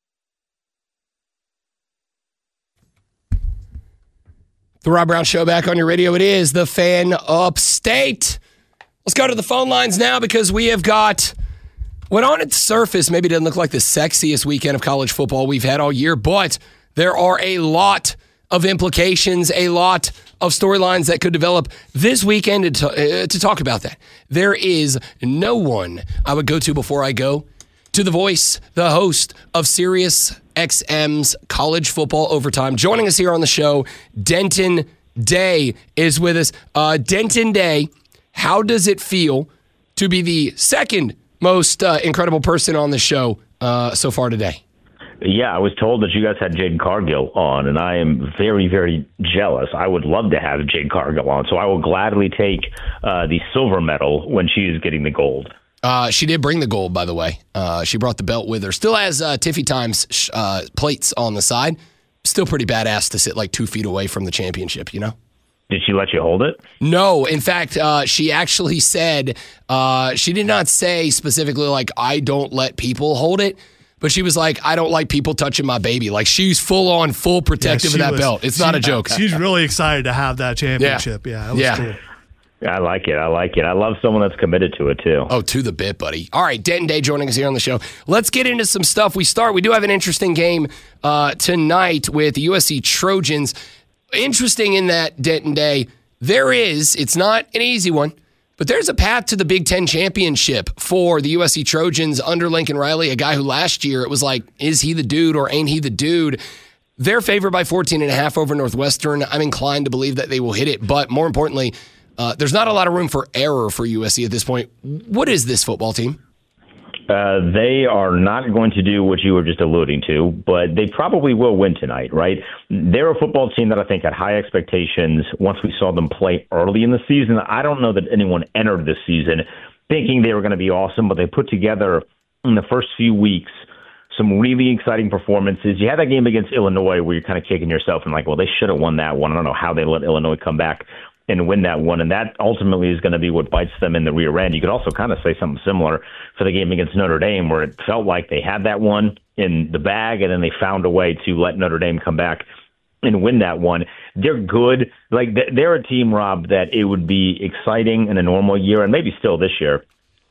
The Rob Brown Show back on your radio. It is the Fan Upstate. Let's go to the phone lines now because we have got what on its surface maybe doesn't look like the sexiest weekend of college football we've had all year, but there are a lot of implications, a lot of storylines that could develop this weekend to talk about that. There is no one I would go to before I go to the voice, the host of SiriusXM's College Football Overtime. Joining us here on the show, Denton Day is with us. Denton Day, how does it feel to be the second most incredible person on the show so far today?
Yeah, I was told that you guys had Jade Cargill on, and I am very, very jealous. I would love to have Jade Cargill on, so I will gladly take the silver medal when she is getting the gold.
She did bring the gold, by the way. She brought the belt with her. Still has Tiffy Times plates on the side. Still pretty badass to sit like 2 feet away from the championship, you know?
Did she let you hold it?
No. In fact, she actually said, she did not say specifically like, I don't let people hold it. but she was like, I don't like people touching my baby. Like, she's full protective of that belt. It's not a joke.
She's really excited to have that championship. Yeah, that was cool.
I like it. I love someone that's committed to it, too.
Oh, to the bit, buddy. All right, Denton Day joining us here on the show. Let's get into some stuff. We do have an interesting game tonight with the USC Trojans. Interesting in that, Denton Day, it's not an easy one, but there's a path to the Big Ten championship for the USC Trojans under Lincoln Riley, a guy who last year it was like, is he the dude or ain't he the dude? They're favored by 14.5 over Northwestern. I'm inclined to believe that they will hit it, but more importantly, there's not a lot of room for error for USC at this point. What is this football team?
They are not going to do what you were just alluding to, but they probably will win tonight, right? They're a football team that I think had high expectations once we saw them play early in the season. I don't know that anyone entered this season thinking they were going to be awesome, but they put together in the first few weeks some really exciting performances. You had that game against Illinois where you're kind of kicking yourself and like, well, they should have won that one. I don't know how they let Illinois come back and win that one, and that ultimately is going to be what bites them in the rear end. You could also kind of say something similar for the game against Notre Dame, where it felt like they had that one in the bag, and then they found a way to let Notre Dame come back and win that one. They're good. Like, they're a team, Rob, that it would be exciting in a normal year, and maybe still this year,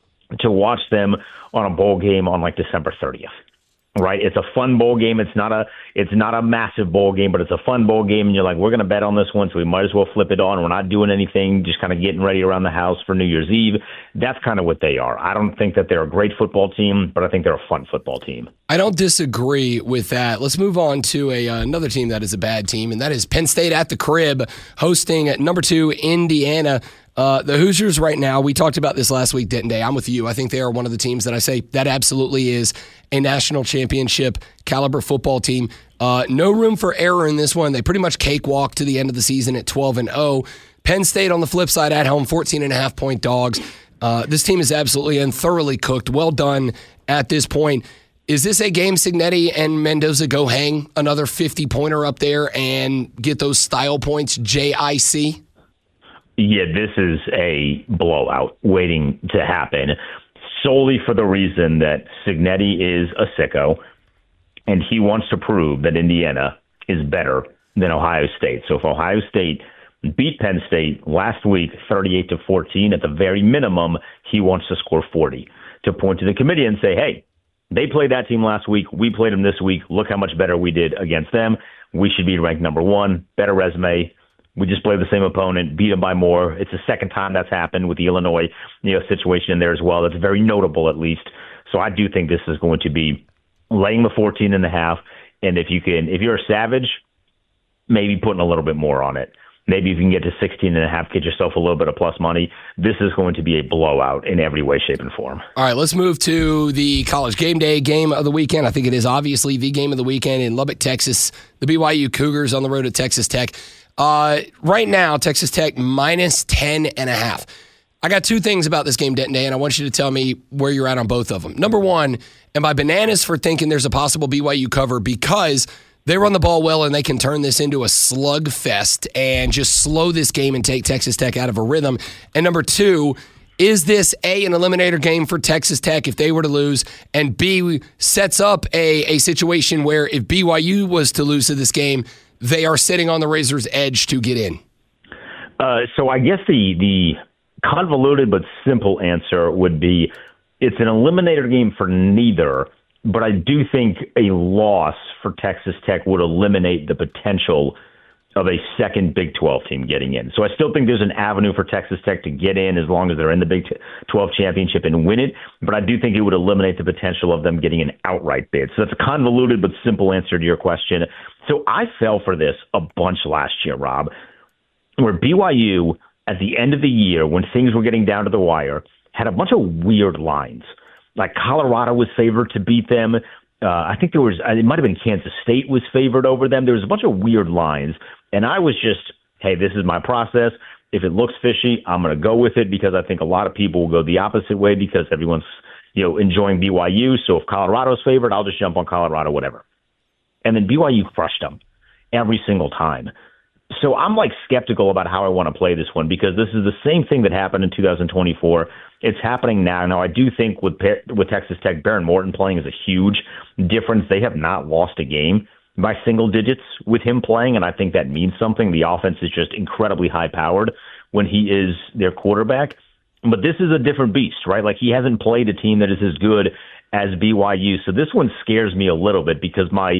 to watch them on a bowl game on, like, December 30th. Right, it's a fun bowl game. It's not a massive bowl game, but it's a fun bowl game. And you're like, we're going to bet on this one, so we might as well flip it on. We're not doing anything, just kind of getting ready around the house for New Year's Eve. That's kind of what they are. I don't think that they're a great football team, but I think they're a fun football team.
I don't disagree with that. Let's move on to another team that is a bad team, and that is Penn State at the crib, hosting at number 2 Indiana. The Hoosiers right now, we talked about this last week, Denton Day. I'm with you. I think they are one of the teams that I say that absolutely is a national championship caliber football team. No room for error in this one. They pretty much cakewalk to the end of the season at 12-0. Penn State on the flip side at home, 14.5-point dogs. This team is absolutely and thoroughly cooked. Well done at this point. Is this a game Cignetti and Mendoza go hang another 50-pointer up there and get those style points, JIC?
Yeah, this is a blowout waiting to happen, solely for the reason that Cignetti is a sicko, and he wants to prove that Indiana is better than Ohio State. So if Ohio State beat Penn State last week 38-14, at the very minimum, he wants to score 40 to point to the committee and say, hey, they played that team last week. We played them this week. Look how much better we did against them. We should be ranked number 1, better resume. We just played the same opponent, beat them by more. It's the second time that's happened with the Illinois, situation in there as well. That's very notable, at least. So I do think this is going to be laying the 14.5. And if you're a savage, maybe putting a little bit more on it. Maybe if you can get to 16.5, get yourself a little bit of plus money. This is going to be a blowout in every way, shape, and form.
All right, let's move to the College Game Day game of the weekend. I think it is obviously the game of the weekend in Lubbock, Texas. The BYU Cougars on the road at Texas Tech. Right now, Texas Tech minus 10.5. I got 2 things about this game, Denton Day, and I want you to tell me where you're at on both of them. Number 1, am I bananas for thinking there's a possible BYU cover because they run the ball well and they can turn this into a slugfest and just slow this game and take Texas Tech out of a rhythm? And number 2, is this A, an eliminator game for Texas Tech if they were to lose, and B, sets up a situation where if BYU was to lose to this game, they are sitting on the razor's edge to get in?
So I guess the convoluted but simple answer would be it's an eliminator game for neither, but I do think a loss for Texas Tech would eliminate the potential of a second Big 12 team getting in. So I still think there's an avenue for Texas Tech to get in as long as they're in the Big 12 championship and win it, but I do think it would eliminate the potential of them getting an outright bid. So that's a convoluted but simple answer to your question. So I fell for this a bunch last year, Rob, where BYU, at the end of the year, when things were getting down to the wire, had a bunch of weird lines. Like Colorado was favored to beat them. I think it might have been Kansas State was favored over them. There was a bunch of weird lines. And I was just, hey, this is my process. If it looks fishy, I'm going to go with it because I think a lot of people will go the opposite way because everyone's, enjoying BYU. So if Colorado's favored, I'll just jump on Colorado, whatever. And then BYU crushed them every single time. So I'm skeptical about how I want to play this one because this is the same thing that happened in 2024 It's happening now. Now, I do think with Texas Tech, Behren Morton playing is a huge difference. They have not lost a game by single digits with him playing, and I think that means something. The offense is just incredibly high-powered when he is their quarterback. But this is a different beast, right? Like, he hasn't played a team that is as good as BYU. So this one scares me a little bit because my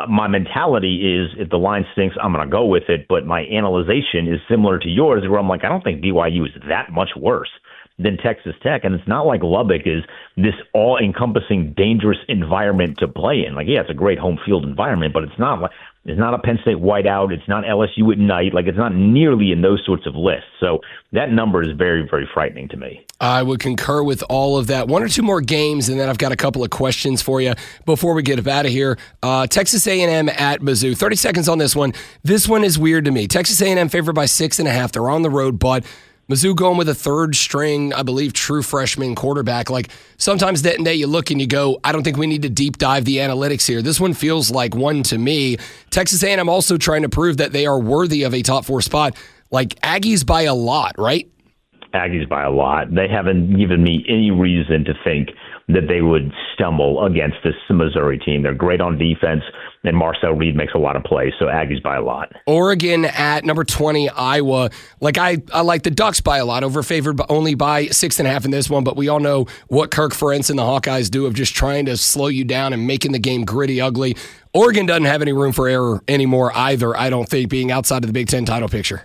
mentality is if the line stinks, I'm going to go with it. But my analyzation is similar to yours where I'm like, I don't think BYU is that much worse than Texas Tech. And it's not like Lubbock is this all-encompassing, dangerous environment to play in. Like, yeah, it's a great home field environment, but it's not a Penn State whiteout. It's not LSU at night. Like, it's not nearly in those sorts of lists. So that number is very, very frightening to me.
I would concur with all of that. One or two more games, and then I've got a couple of questions for you before we get out of here. Texas A&M at Mizzou. 30 seconds on this one. This one is weird to me. Texas A&M favored by 6.5. They're on the road, but Mizzou going with a third-string, I believe, true freshman quarterback. Like, sometimes that day you look and you go, I don't think we need to deep dive the analytics here. This one feels like one to me. Texas A&M also trying to prove that they are worthy of a top 4 spot. Like, Aggies by a lot, right?
Aggies by a lot. They haven't given me any reason to think that they would stumble against this Missouri team. They're great on defense, and Marcel Reed makes a lot of plays, so Aggies by a lot.
Oregon at number 20, Iowa. Like, I like the Ducks by a lot, overfavored only by 6.5 in this one, but we all know what Kirk Ferentz and the Hawkeyes do of just trying to slow you down and making the game gritty, ugly. Oregon doesn't have any room for error anymore either, I don't think, being outside of the Big Ten title picture.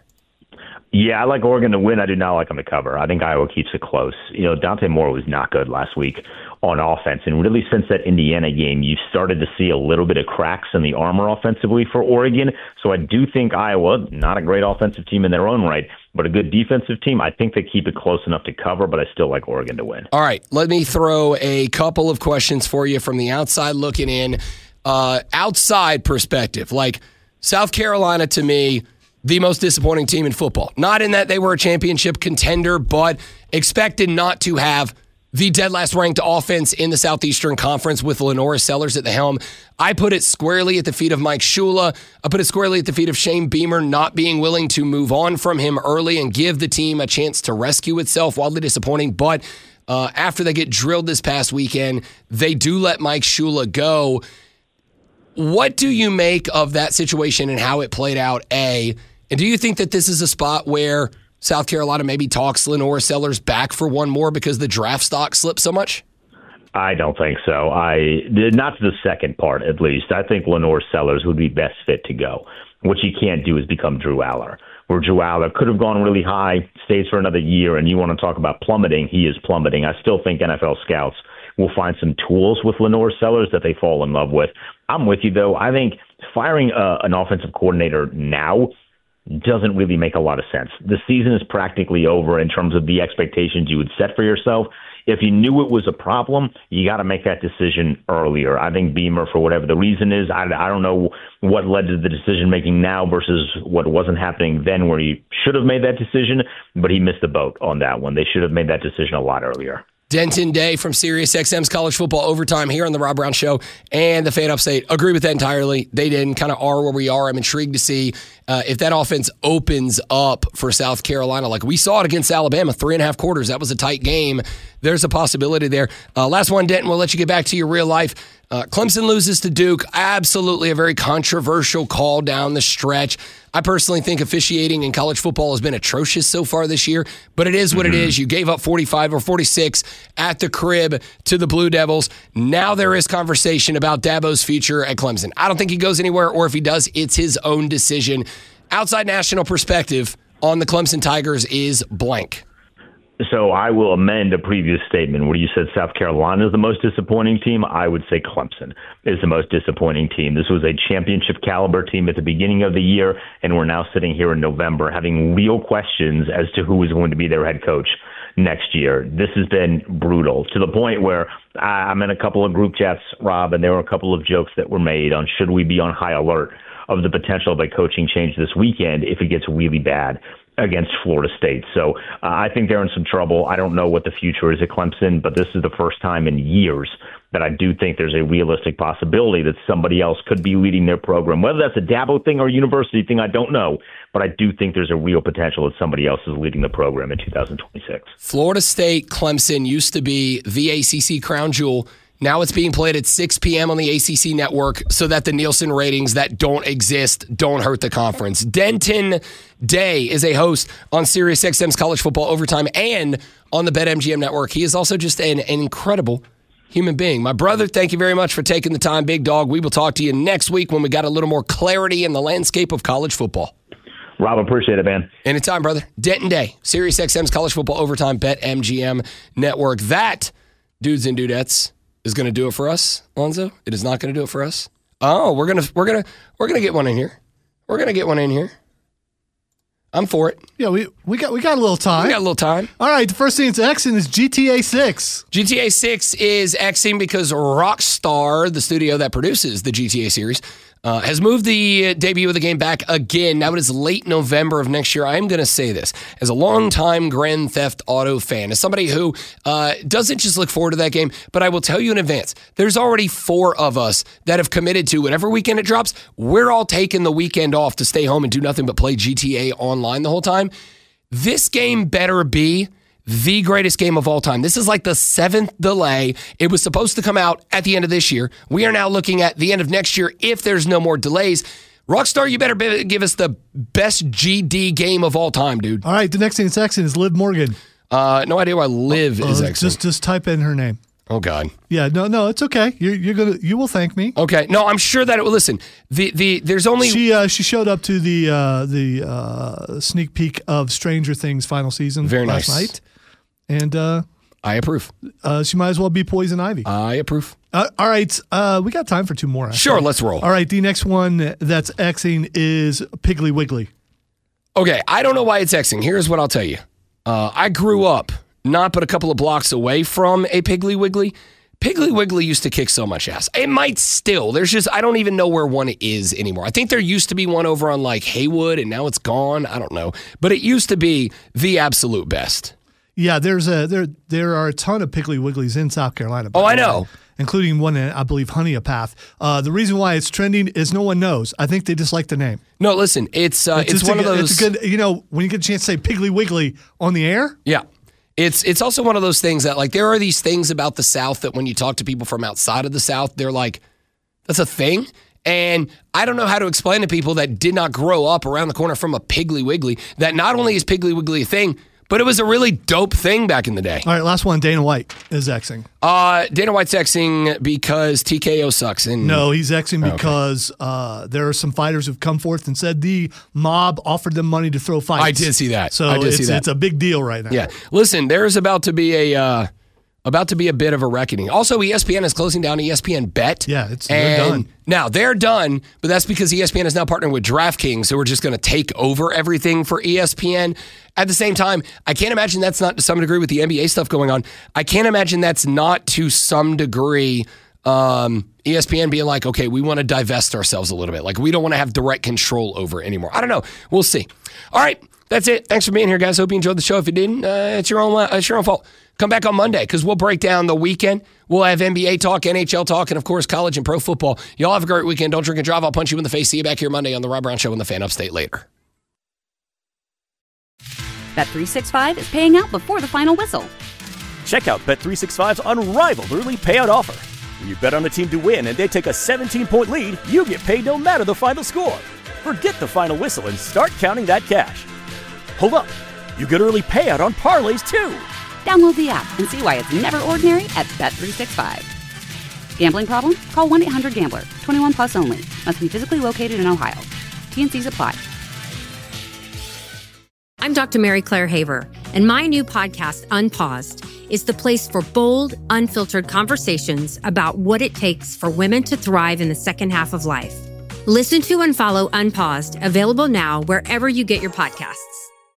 Yeah, I like Oregon to win. I do not like them to cover. I think Iowa keeps it close. You know, Dante Moore was not good last week on offense. And really since that Indiana game, you've started to see a little bit of cracks in the armor offensively for Oregon. So I do think Iowa, not a great offensive team in their own right, but a good defensive team. I think they keep it close enough to cover, but I still like Oregon to win.
All right, let me throw a couple of questions for you from the outside looking in. Outside perspective, like South Carolina to me, the most disappointing team in football. Not in that they were a championship contender, but expected not to have the dead last ranked offense in the Southeastern Conference with Lenora Sellers at the helm. I put it squarely at the feet of Mike Shula. I put it squarely at the feet of Shane Beamer not being willing to move on from him early and give the team a chance to rescue itself. Wildly disappointing, but after they get drilled this past weekend, they do let Mike Shula go. What do you make of that situation and how it played out, A? And do you think that this is a spot where South Carolina maybe talks Lenora Sellers back for one more because the draft stock slipped so much?
I don't think so. Not to the second part, at least. I think Lenora Sellers would be best fit to go. What you can't do is become Drew Aller, where Drew Aller could have gone really high, stays for another year, and you want to talk about plummeting, he is plummeting. I still think NFL scouts will find some tools with Lenora Sellers that they fall in love with. I'm with you, though. I think firing an offensive coordinator now doesn't really make a lot of sense. The season is practically over in terms of the expectations you would set for yourself. If you knew it was a problem, you got to make that decision earlier. I think Beamer, for whatever the reason is, I don't know what led to the decision-making now versus what wasn't happening then where he should have made that decision, but he missed the boat on that one. They should have made that decision a lot earlier.
Denton Day from SiriusXM's College Football Overtime here on the Rob Brown Show and the Fan Upstate. Agree with that entirely. They didn't kind of are where we are. I'm intrigued to see if that offense opens up for South Carolina. Like we saw it against Alabama, 3.5 quarters. That was a tight game. There's a possibility there. Last one, Denton, we'll let you get back to your real life. Clemson loses to Duke. Absolutely a very controversial call down the stretch. I personally think officiating in college football has been atrocious so far this year, but it is what it is. You gave up 45 or 46 at the crib to the Blue Devils. Now there is conversation about Dabo's future at Clemson. I don't think he goes anywhere, or if he does, it's his own decision. Outside national perspective on the Clemson Tigers is blank.
So I will amend a previous statement where you said South Carolina is the most disappointing team. I would say Clemson is the most disappointing team. This was a championship caliber team at the beginning of the year, and we're now sitting here in November having real questions as to who is going to be their head coach next year. This has been brutal to the point where I'm in a couple of group chats, Rob, and there were a couple of jokes that were made on should we be on high alert of the potential of a coaching change this weekend if it gets really bad against Florida State. So I think they're in some trouble. I don't know what the future is at Clemson, but this is the first time in years that I do think there's a realistic possibility that somebody else could be leading their program. Whether that's a Dabo thing or a university thing, I don't know. But I do think there's a real potential that somebody else is leading the program in 2026.
Florida State, Clemson used to be the ACC crown jewel. Now it's being played at 6 p.m. on the ACC network so that the Nielsen ratings that don't exist don't hurt the conference. Denton Day is a host on SiriusXM's College Football Overtime and on the BetMGM network. He is also just an incredible human being. My brother, thank you very much for taking the time, big dog. We will talk to you next week when we got a little more clarity in the landscape of college football.
Rob, appreciate it, man.
Anytime, brother. Denton Day, SiriusXM's College Football Overtime, BetMGM network. That, dudes and dudettes, is going to do it for us, Lonzo. It is not going to do it for us. Oh, we're gonna get one in here. We're gonna get one in here. I'm for it.
Yeah, we got a little time.
We got a little time.
All right, the first thing that's Xing is GTA 6.
GTA 6 is Xing because Rockstar, the studio that produces the GTA series, has moved the debut of the game back again. Now it is late November of next year. I'm going to say this as a longtime Grand Theft Auto fan, as somebody who doesn't just look forward to that game, but I will tell you in advance, there's already 4 of us that have committed to whatever weekend it drops. We're all taking the weekend off to stay home and do nothing but play GTA online the whole time. This game better be the greatest game of all time. This is like the 7th delay. It was supposed to come out at the end of this year. We are now looking at the end of next year if there's no more delays. Rockstar, you better give us the best GD game of all time, dude.
All right, the next thing that's Xing is Liv Morgan.
No idea why Liv is Xing.
Just type in her name.
Oh God.
Yeah, no, it's okay. You will thank me.
Okay. No, I'm sure that it will. Listen, there's only
she showed up to the sneak peek of Stranger Things final season last night, and
I approve.
She might as well be Poison Ivy.
I approve.
All right, we got time for 2 more. Actually.
Sure, let's roll.
All right, the next one that's Xing is Piggly Wiggly.
Okay, I don't know why it's Xing. Here's what I'll tell you. I grew up not but a couple of blocks away from a Piggly Wiggly. Piggly Wiggly used to kick so much ass. It might still. I don't even know where one is anymore. I think there used to be one over on like Haywood, and now it's gone. I don't know. But it used to be the absolute best.
Yeah, there are a ton of Piggly Wigglies in South Carolina.
Oh, I know.
Including one in, I believe, Honeypath. The reason why it's trending is no one knows. I think they just like the name.
No, listen, it's one of those.
It's a good, when you get a chance to say Piggly Wiggly on the air.
Yeah. It's also one of those things that, like, there are these things about the South that when you talk to people from outside of the South, they're like, that's a thing? And I don't know how to explain to people that did not grow up around the corner from a Piggly Wiggly that not only is Piggly Wiggly a thing, but it was a really dope thing back in the day.
All right, last one. Dana White is Xing.
Dana White's Xing because TKO sucks.
No, he's Xing because there are some fighters who've come forth and said the mob offered them money to throw fights.
I did see that.
So it's a big deal right now.
Yeah. Listen, there's about to be a bit of a reckoning. Also, ESPN is closing down ESPN Bet.
Yeah, they're done.
Now, they're done, but that's because ESPN is now partnering with DraftKings, so we're just going to take over everything for ESPN. At the same time, I can't imagine that's not to some degree with the NBA stuff going on. I can't imagine that's not to some degree ESPN being like, okay, we want to divest ourselves a little bit. Like, we don't want to have direct control over it anymore. I don't know. We'll see. All right, that's it. Thanks for being here, guys. Hope you enjoyed the show. If you didn't, it's your own fault. Come back on Monday because we'll break down the weekend. We'll have NBA talk, NHL talk, and, of course, college and pro football. Y'all have a great weekend. Don't drink and drive. I'll punch you in the face. See you back here Monday on The Rob Brown Show and the Fan Upstate later.
Bet365 is paying out before the final whistle.
Check out Bet365's unrivaled early payout offer. When you bet on a team to win and they take a 17-point lead, you get paid no matter the final score. Forget the final whistle and start counting that cash. Hold up. You get early payout on parlays, too.
Download the app and see why it's never ordinary at Bet365. Gambling problem? Call 1-800-GAMBLER. 21 plus only. Must be physically located in Ohio. T&Cs apply.
I'm Dr. Mary Claire Haver, and my new podcast, Unpaused, is the place for bold, unfiltered conversations about what it takes for women to thrive in the second half of life. Listen to and follow Unpaused, available now wherever you get your podcasts.